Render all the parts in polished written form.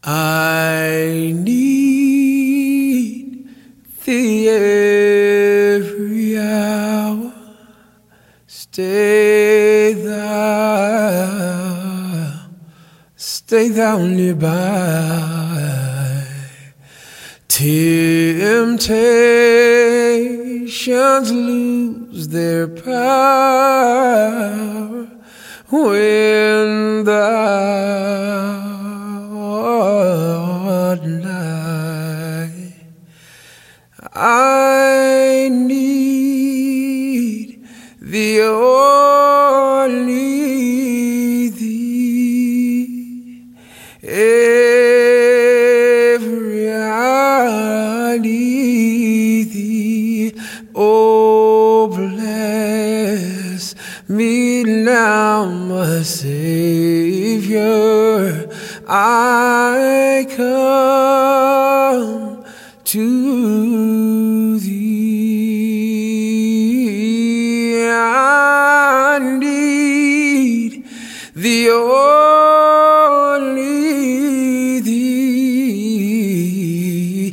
I need thee every hour. Stay thou nearby. Temptations lose their power when thou art nigh. I need thee, only thee, every hour I need thee. Oh, bless me now, my Savior, I come to thee. I need thee, only thee,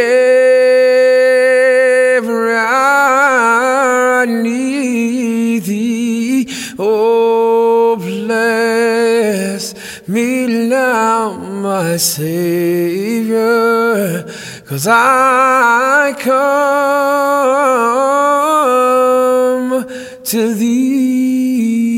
every hour I need thee. Oh, bless me now, my Savior, 'cause I come to thee.